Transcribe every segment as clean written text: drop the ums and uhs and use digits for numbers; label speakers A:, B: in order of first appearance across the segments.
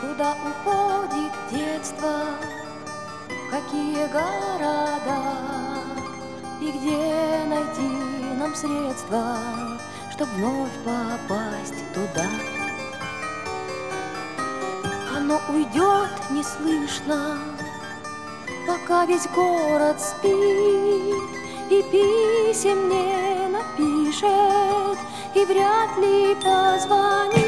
A: Куда уходит детство, в какие города, и где найти нам средства, чтоб вновь попасть туда? Оно уйдет неслышно, пока весь город спит, и писем не напишет, и вряд ли позвонит.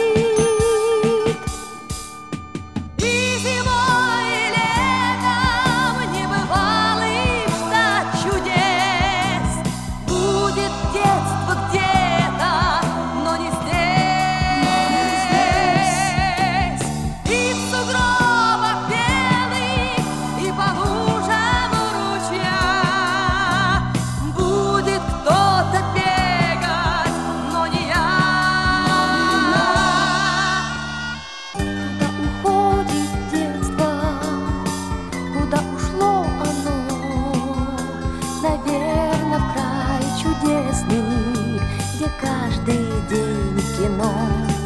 A: Наверно, в край чудесный, где каждый день кино,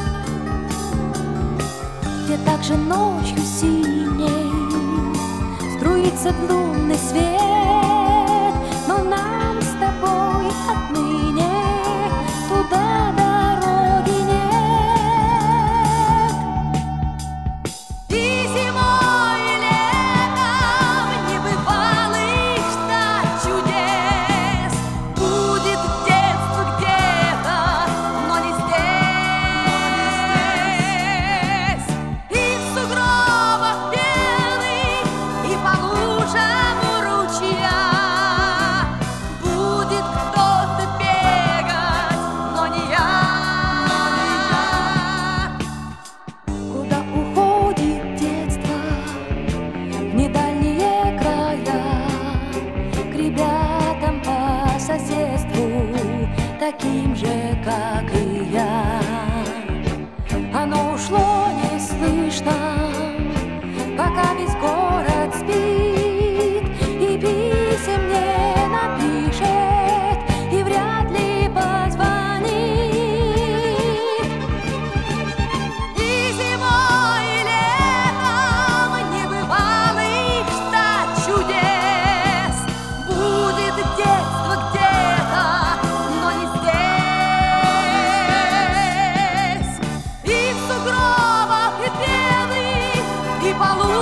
A: где также ночью синей струится лунный свет. Но нам с тобой отныне туда дороги нет. И зимой, и летом небывалых ждать чудес. Будет детство где-то, но не здесь. И в сугробах белых, и по лужам у ручья будет кто-то бегать, но не я. Куда уходит детство, в недальние края, к ребятам по соседству, таким же, как и я. Оно ушло неслышно, пока весь город спит, и писем не напишет, и вряд ли позвонит. И зимой, и летом небывалых ждать чудес. Будет детство где-то, но не здесь. И в сугробах и белых, и по лужам